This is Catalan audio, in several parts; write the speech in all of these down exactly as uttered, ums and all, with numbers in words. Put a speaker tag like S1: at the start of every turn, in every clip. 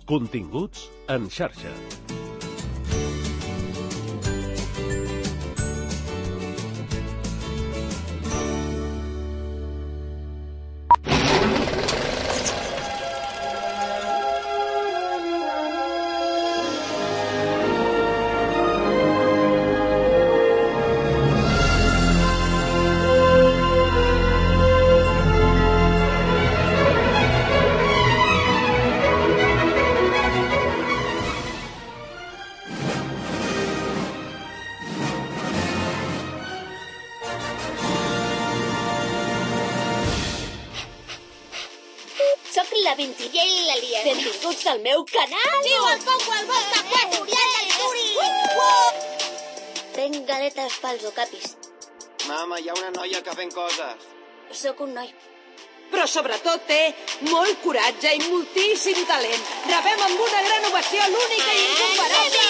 S1: Continguts en xarxa.
S2: La Vintilla i la Liana. Benvinguts al meu canal!
S3: Diu el Coco, el Volta, Quet, Oriol, el Turi!
S2: Tenc galetes pels ocapis.
S4: Mama, hi ha una noia que fent coses.
S2: Sóc un noi.
S3: Però sobretot té molt coratge i moltíssim talent. Rebem amb una gran ovació l'única i incomparable...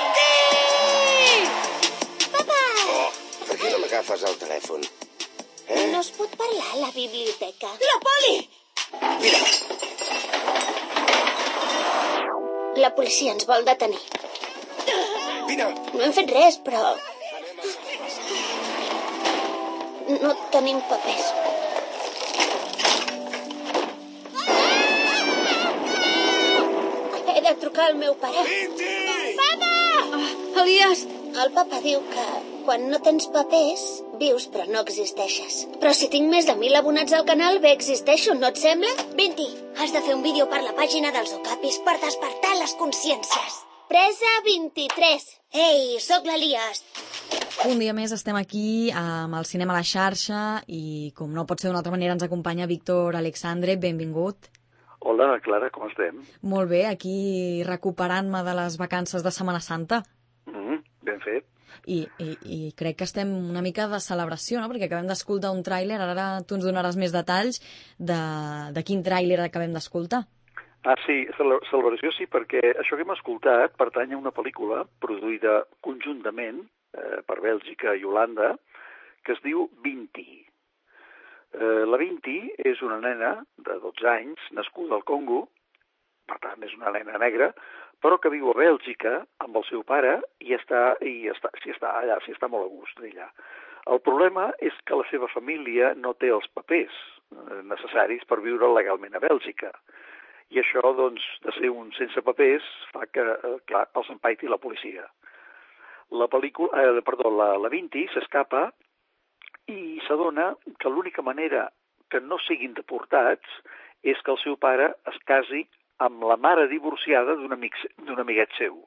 S2: Vinti! Papa!
S5: Oh, per què no m'agafes el telèfon? Eh?
S2: No es pot parlar a la biblioteca.
S3: La Poli!
S5: Mira!
S2: La policia ens vol detenir.
S5: Vine!
S2: No hem fet res, però... No tenim papers. He de trucar al meu pare.
S5: Vinti!
S2: Papa!
S3: Ah, Elias!
S2: El papa diu que quan no tens papers, vius però no existeixes. Però si tinc més de mil abonats al canal, bé existeixo, no et sembla? Vinti, has de fer un vídeo per la pàgina dels Ocapis per despertar les consciències. Presa vint-i-tres. Ei, sóc l'Elias.
S6: Un dia més estem aquí amb el Cinema a la Xarxa i, com no pot ser d'una altra manera, ens acompanya Víctor Alexandre. Benvingut.
S7: Hola, Clara, com estem?
S6: Molt bé, aquí recuperant-me de les vacances de Setmana Santa.
S7: Mm, ben fet.
S6: I, i, I crec que estem una mica de celebració, no? Perquè acabem d'escoltar un tràiler, ara tu ens donaràs més detalls de, de quin tràiler acabem d'escoltar.
S7: Ah, sí, celebració sí, perquè això que hem escoltat pertany a una pel·lícula produïda conjuntament eh, per Bèlgica i Holanda, que es diu Vinti. Eh, la Vinti és una nena de dotze anys, nascuda al Congo, per tant és una nena negra, però que viu a Bèlgica amb el seu pare i està, i està, si està allà, si està molt a gust allà. El problema és que la seva família no té els papers necessaris per viure legalment a Bèlgica. I això, doncs, de ser un sense papers, fa que, clar, els empaiti la policia. La pel·lícula, eh, perdó, la, la Vinti s'escapa i s'adona que l'única manera que no siguin deportats és que el seu pare es casi amb la mare divorciada d'un amic, d'un amiguet seu.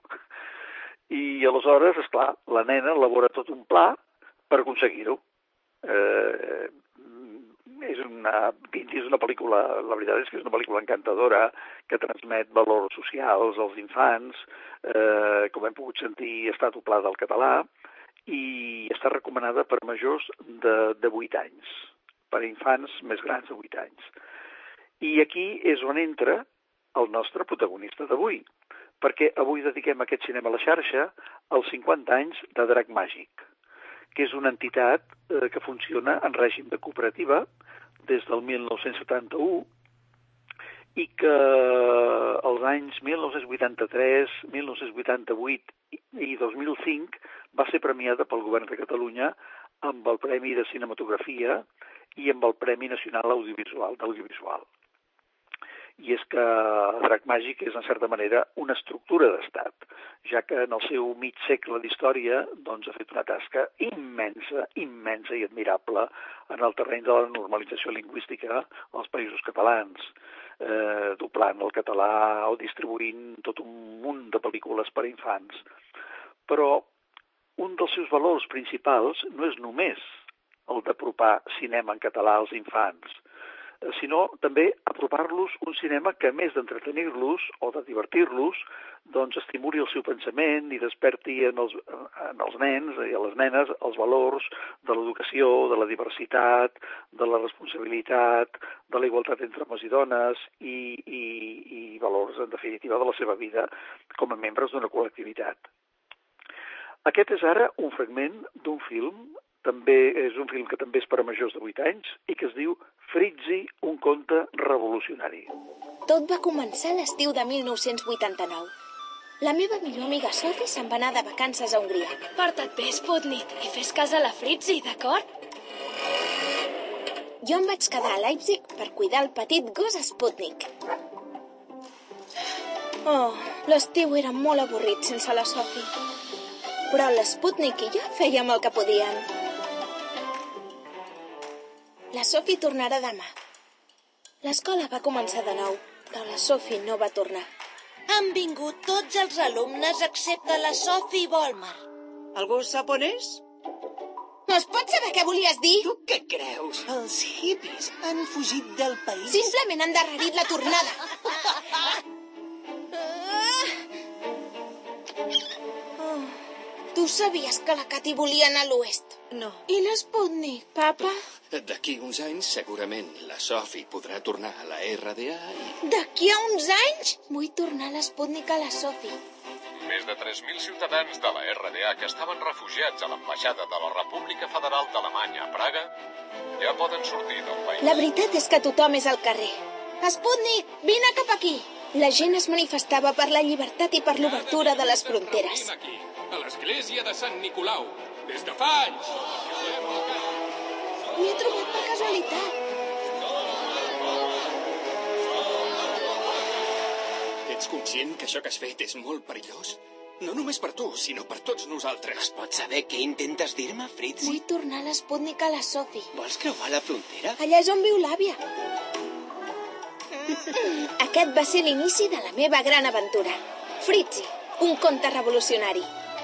S7: I aleshores, esclar, la nena elabora tot un pla per aconseguir-ho. Eh, és una, Vinti és una pel·lícula, la veritat és que és una pel·lícula encantadora que transmet valors socials als infants, eh, com hem pogut sentir, està doblada al català i està recomanada per majors de, de vuit anys, per a infants més grans de vuit anys. I aquí és on entra el nostre protagonista d'avui, perquè avui dediquem aquest Cinema a la Xarxa als cinquanta anys de Drac Màgic, que és una entitat eh, que funciona en règim de cooperativa des del mil nou-cents setanta-u i que als anys mil nou-cents vuitanta-tres, mil nou-cents vuitanta-vuit i dos mil cinc va ser premiada pel govern de Catalunya amb el Premi de Cinematografia i amb el Premi Nacional Audiovisual d'Audiovisual. I és que Drac Màgic és, en certa manera, una estructura d'estat, ja que en el seu mig segle d'història doncs, ha fet una tasca immensa, immensa i admirable en el terreny de la normalització lingüística als països catalans, eh, doblant el català o distribuint tot un munt de pel·lícules per a infants. Però un dels seus valors principals no és només el d'apropar cinema en català als infants, sinó també apropar-los un cinema que, a més d'entretenir-los o de divertir-los, doncs estimuli el seu pensament i desperti en els, en els nens i a les nenes els valors de l'educació, de la diversitat, de la responsabilitat, de la igualtat entre homes i dones i, i, i valors, en definitiva, de la seva vida com a membres d'una col·lectivitat. Aquest és ara un fragment d'un film també és un film que també és per a majors de vuit anys i que es diu Fritzi, un conte revolucionari.
S2: Tot va començar a l'estiu de mil nou-cents vuitanta-nou. La meva millor amiga Sophie se'n va anar de vacances a Hongria.
S8: Porta't bé, Sputnik, i fes cas a la Fritzi, d'acord?
S2: Jo em vaig quedar a Leipzig per cuidar el petit gos Sputnik. Oh, l'estiu era molt avorrit sense la Sophie. Però l'Sputnik i jo fèiem el que podíem. La Sophie tornarà demà. L'escola va començar de nou, però la Sophie no va tornar.
S9: Han vingut tots els alumnes excepte la Sophie Volmar.
S3: Algú sap on és?
S2: Es pot saber què volies dir?
S5: Tu què creus? Els hippies han fugit del país.
S2: Simplement han endarrerit la tornada. Oh, tu sabies que la Katy volia anar a l'oest?
S3: No.
S2: I l'Sputnik, papa?
S5: D'aquí uns anys, segurament, la Sophie podrà tornar a la R D A i...
S2: D'aquí a uns anys? Vull tornar l'Sputnik a la Sophie.
S1: Més de tres mil ciutadans de la R D A que estaven refugiats a l'ambaixada de la República Federal d'Alemanya a Praga ja poden sortir del país.
S2: La veritat és que tothom és al carrer. Sputnik, vine cap aquí. La gent es manifestava per la llibertat i per l'obertura de les fronteres.
S10: Aquí, a l'església de Sant Nicolau, des de fa anys.
S2: M'hi he trobat per casualitat.
S10: Ets conscient que això que has fet és molt perillós? No només per tu, sinó per tots nosaltres.
S5: Es pot saber què intentes dir-me, Fritzi?
S2: Vull tornar l'Sputnik a la Sophie.
S5: Vols creuar la frontera?
S2: Allà és on viu l'àvia. Aquest va ser l'inici de la meva gran aventura. Fritzi, un conte revolucionari.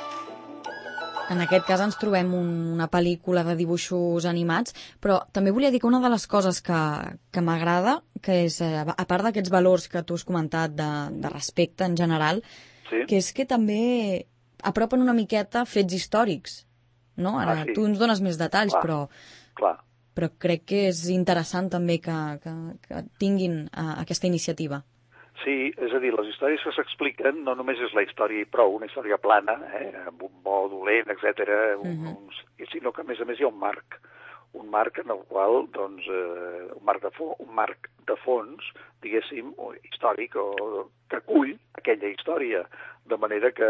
S6: En aquest cas ens trobem un, una pel·lícula de dibuixos animats, però també volia dir que una de les coses que, que m'agrada, que és, eh, a part d'aquests valors que tu has comentat de, de respecte en general,
S7: sí,
S6: que és que també apropen una miqueta fets històrics, no? Ara,
S7: ah, sí.
S6: Tu ens dones més detalls,
S7: clar,
S6: però,
S7: clar.
S6: però crec que és interessant també que, que, que tinguin uh, aquesta iniciativa.
S7: Sí, és a dir, les històries que s'expliquen no només és la història i prou, una història plana, eh, amb un bo dolent, etcètera, un,
S6: Uh-huh.
S7: uns, sinó que a més a més hi ha un marc, un marc en el qual, doncs, eh, un, marc de fo, un marc de fons, diguéssim, o històric, o que acull aquella història, de manera que,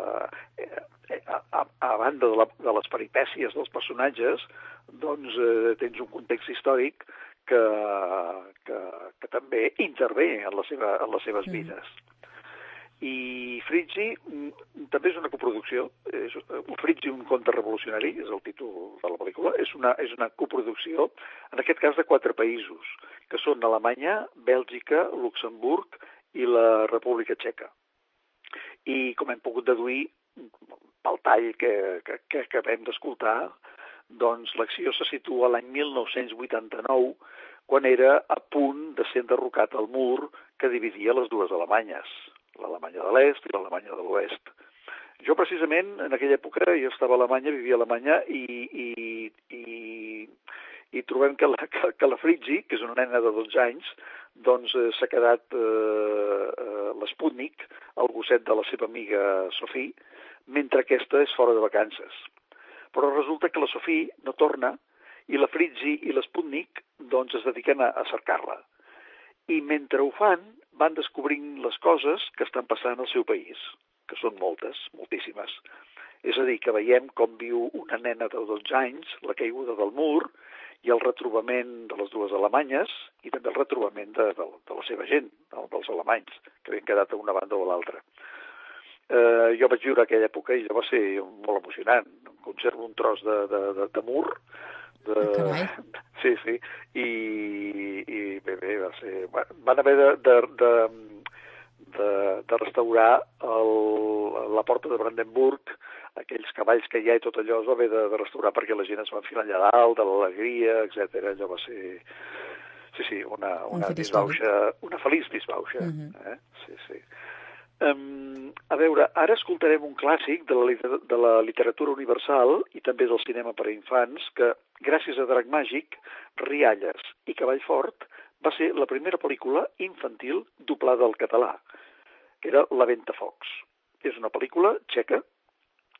S7: eh, a, a, a banda de, la, de les peripècies dels personatges, doncs eh, tens un context històric que, que, que també intervé en, la seva, en les seves vides. I Fritzi també és una coproducció, és, Fritzi, un conte revolucionari, és el títol de la pel·lícula, és una, és una coproducció, en aquest cas de quatre països, que són Alemanya, Bèlgica, Luxemburg i la República Txeca. I com hem pogut deduir, pel tall que, que, que acabem d'escoltar, doncs l'acció se situa l'any mil nou-cents vuitanta-nou, quan era a punt de ser enderrocat el mur que dividia les dues Alemanyes, l'Alemanya de l'Est i l'Alemanya de l'Oest. Jo, precisament, en aquella època, jo estava a Alemanya, vivia a Alemanya, i, i, i, i trobem que la, que, que la Fritzi, que és una nena de dotze anys, doncs eh, s'ha quedat eh, eh, l'Sputnik, el gosset de la seva amiga Sophie, mentre aquesta és fora de vacances. Però resulta que la Sophie no torna i la Fritzi i l'Sputnik doncs es dediquen a, a cercar-la. I mentre ho fan, van descobrint les coses que estan passant al seu país, que són moltes, moltíssimes. És a dir, que veiem com viu una nena de dotze anys, la caiguda del mur, i el retrobament de les dues Alemanyes, i també el retrobament de, de, de la seva gent, no? Dels alemanys, que havien quedat a una banda o a l'altra. Eh, jo vaig viure aquella època i ja va ser molt emocionant. Conservo un tros de, de, de, de mur. De...
S6: Carai.
S7: Sí, sí. I, i bé, bé, va ser... Van haver de, de, de, de, de restaurar el, la porta de Brandenburg, aquells cavalls que hi ha i tot allò es va haver de, de restaurar perquè la gent es va enfilar allà dalt, de l'alegria, etcètera. Allò va ser... Sí, sí, una, una
S6: Un
S7: disbauxa, una feliç disbauxa.
S6: Uh-huh.
S7: eh? Sí, sí. Um, a veure, ara escoltarem un clàssic de la, de la literatura universal i també del cinema per a infants que, gràcies a Drac Màgic, Rialles i Cavall Fort, va ser la primera pel·lícula infantil doblada al català, que era La Ventafocs. És una pel·lícula txeca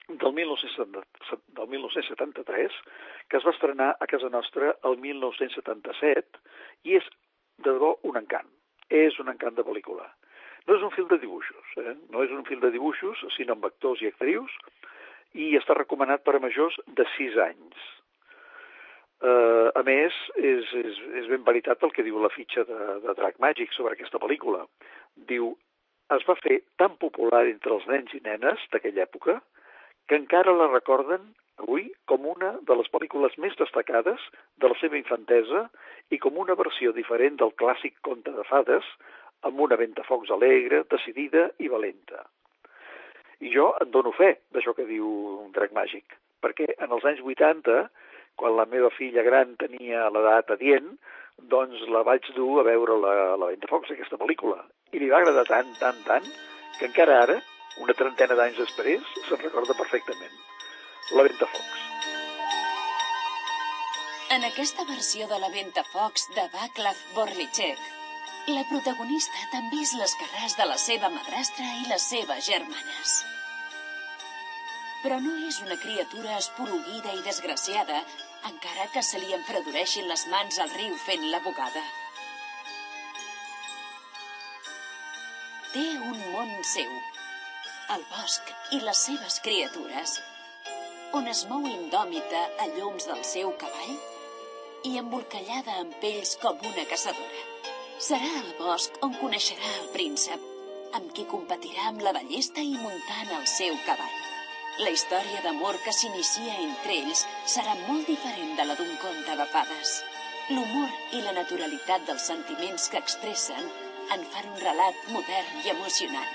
S7: del dinou setanta-tres, que es va estrenar a casa nostra el dinou setanta-set, i és, de debò, un encant. És un encant de pel·lícula. No és un film de dibuixos, eh? No és un film de dibuixos, sinó amb actors i actrius, i està recomanat per a majors de sis anys. Uh, a més, és, és, és ben veritat el que diu la fitxa de, de Drac Magic sobre aquesta pel·lícula. Diu, es va fer tan popular entre els nens i nenes d'aquella època que encara la recorden avui com una de les pel·lícules més destacades de la seva infantesa i com una versió diferent del clàssic conte de fades amb una ventafocs alegre, decidida i valenta. I jo en dono fe d'això que diu Drac Magic, perquè en els anys vuitanta, quan la meva filla gran tenia l'edat adient, doncs la vaig dur a veure la, la Ventafocs, aquesta pel·lícula, i li va agradar tant, tant, tant, que encara ara, una trentena d'anys després, se'n recorda perfectament. La Ventafocs.
S11: En aquesta versió de la Ventafocs de Václav Borlicek, la protagonista també és l'escarràs de la seva madrastra i les seves germanes. Però no és una criatura esporuguida i desgraciada, encara que se li enfredoreixin les mans al riu fent la bugada. Té un món seu, el bosc i les seves criatures, on es mou indòmita a llums del seu cavall i embolcallada amb pells com una caçadora. Serà al bosc on coneixerà el príncep, amb qui competirà amb la ballesta i muntant el seu cavall. La història d'amor que s'inicia entre ells serà molt diferent de la d'un conte de fades. L'humor i la naturalitat dels sentiments que expressen en fan un relat modern i emocionant.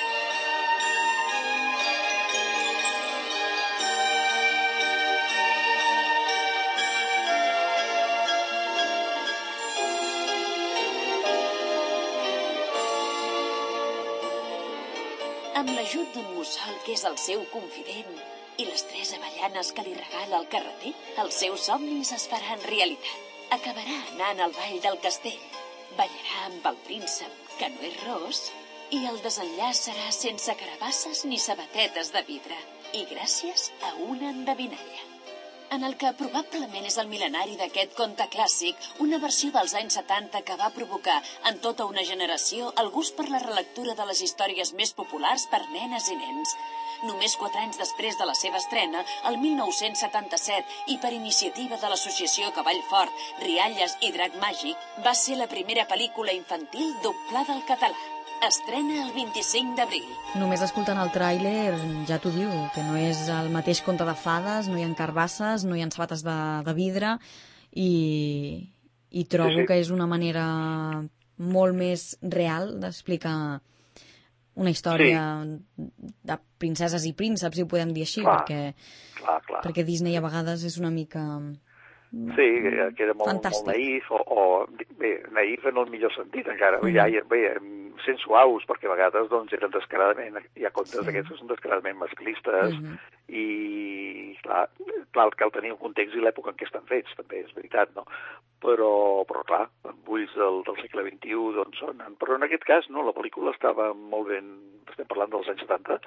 S11: Amb l'ajut d'un mussol que és el seu confident i les tres avellanes que li regala el carreter, els seus somnis es faran realitat. Acabarà anant al ball del castell, ballarà amb el príncep, que no és ros, i el desenllaç serà sense carabasses ni sabatetes de vidre, i gràcies a una endevinalla. En el que probablement és el mil·lenari d'aquest conte clàssic, una versió dels anys setanta que va provocar en tota una generació el gust per la relectura de les històries més populars per nenes i nens. Només quatre anys després de la seva estrena, el dinou setanta-set, i per iniciativa de l'associació Cavall Fort, Rialles i Drac Màgic, va ser la primera pel·lícula infantil doblada al català. Estrena el vint-i-cinc d'abril.
S6: Només escoltant el tràiler ja t'ho diu, que no és el mateix conte de fades, no hi ha carbasses, no hi ha sabates de, de vidre, i, i trobo sí, sí. que és una manera molt més real d'explicar una història sí. de princeses i prínceps, si ho podem dir així, clar, perquè,
S7: clar, clar. perquè
S6: Disney a vegades és una mica...
S7: Sí, queda molt, molt naïf, o, o bé, naïf en el millor sentit encara, mm. ja, bé, sent suaus, perquè a vegades doncs, eren descaradament, hi ha contes sí. d'aquests que són descaradament masclistes, mm-hmm. i clar, clar, cal tenir un context i l'època en què estan fets, també és veritat, no? Però, però clar, amb ulls del, del segle vint-i-u, doncs sonen. Però en aquest cas, no, la pel·lícula estava molt ben, estem parlant dels anys setanta,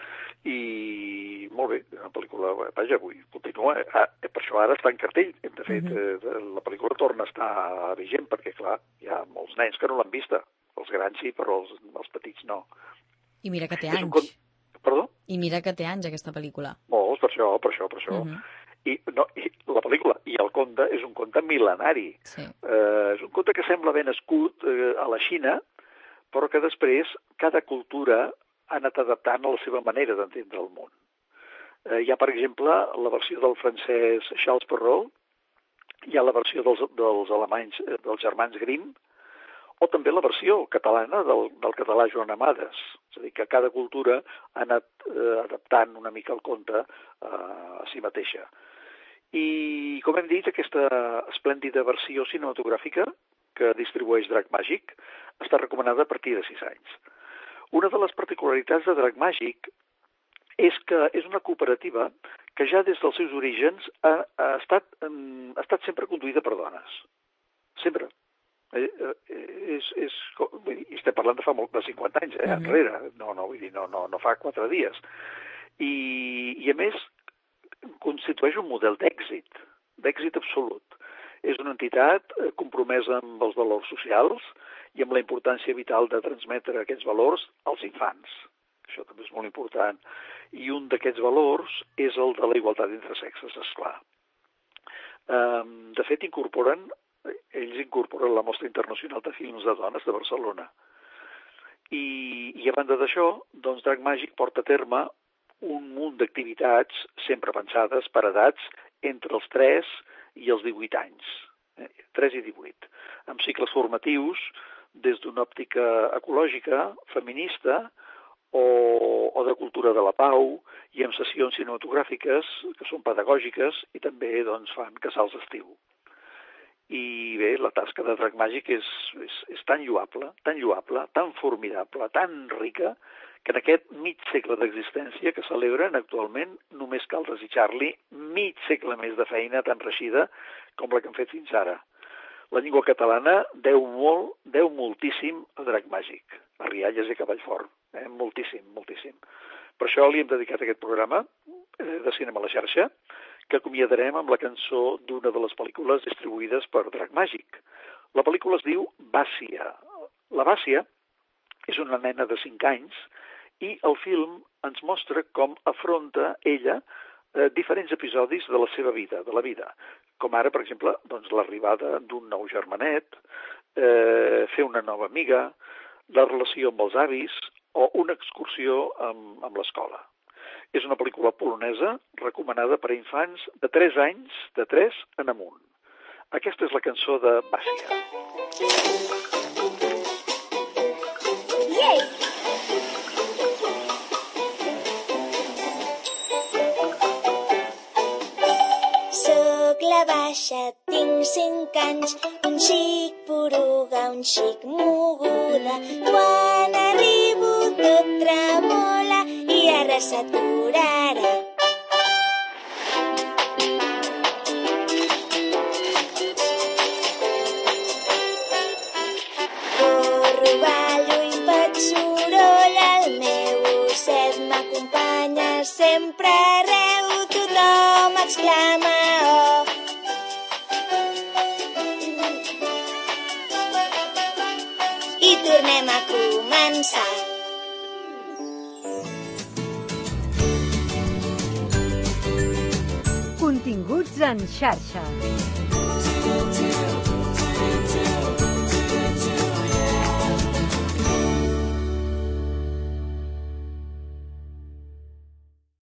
S7: i molt bé, una pel·lícula, vaja, avui continua, ah, per això ara està en cartell, de fet, uh-huh. eh, la pel·lícula torna a estar vigent, perquè clar, hi ha molts nens que no l'han vista, els grans sí, però els, els petits no.
S6: I mira que té anys.
S7: Con... Perdó?
S6: I mira que té anys, aquesta pel·lícula.
S7: Molts, per això, per això, per això. Uh-huh. I, no, i la pel·lícula i el conte és un conte mil·lenari. Sí. Eh, és un conte que sembla ben nascut eh, a la Xina, però que després cada cultura ha anat adaptant a la seva manera d'entendre el món. Eh, hi ha, per exemple, la versió del francès Charles Perrault, hi ha la versió dels, dels alemanys, eh, dels germans Grimm, o també la versió catalana del, del català Joan Amades. És a dir, que cada cultura ha anat eh, adaptant una mica el conte eh, a si mateixa. I, com hem dit, aquesta esplèndida versió cinematogràfica que distribueix Drac Màgic està recomanada a partir de sis anys. Una de les particularitats de Drac Màgic és que és una cooperativa que ja des dels seus orígens ha, ha, estat, ha estat sempre conduïda per dones. Sempre. Eh, eh, és, és, vull dir, estem parlant de fa molt de cinquanta anys, eh, uh-huh. enrere. No, no, vull dir, no, no, no fa quatre dies. I, i a més constitueix un model d'èxit, d'èxit absolut. És una entitat compromesa amb els valors socials i amb la importància vital de transmetre aquests valors als infants. Això també és molt important. I un d'aquests valors és el de la igualtat entre sexes, esclar. De fet, incorporen, ells incorporen la Mostra Internacional de Films de Dones de Barcelona. I, i a banda d'això, doncs Drac Màgic porta a terme un munt d'activitats sempre pensades per edats entre els tres i els divuit anys, eh? tres i divuit, amb cicles formatius des d'una òptica ecològica, feminista o, o de cultura de la pau i amb sessions cinematogràfiques que són pedagògiques i també doncs, fan casals d'estiu. I bé, la tasca de Drac Màgic és, és, és tan lloable, tan lloable, tan formidable, tan rica, que en aquest mig segle d'existència que celebren actualment només cal desitjar-li mig segle més de feina tan reixida com la que han fet fins ara. La llengua catalana deu molt, deu moltíssim a Drac Màgic, a Rialles i a Cavallfort, eh? moltíssim, moltíssim. Per això li hem dedicat aquest programa de Cinema a la Xarxa, que acomiadarem amb la cançó d'una de les pel·lícules distribuïdes per Drac Màgic. La pel·lícula es diu Bàssia. La Bàssia és una nena de cinc anys i el film ens mostra com afronta ella eh, diferents episodis de la seva vida, de la vida. Com ara, per exemple, doncs, l'arribada d'un nou germanet, eh, fer una nova amiga, la relació amb els avis o una excursió amb, amb l'escola. És una pel·lícula polonesa recomanada per a infants de tres anys, de tres en amunt. Aquesta és la cançó de Bàssia.
S2: Yay! Soc la Baixa, tinc cinc anys, un xic poruga, un xic moguda. Quan arribo tot tremola i ara s'aturarà. Corro, ballo i faig soroll, el meu osset m'acompanya sempre arreu, tothom exclama oh. I tornem a començar.
S3: Continguts en xarxa.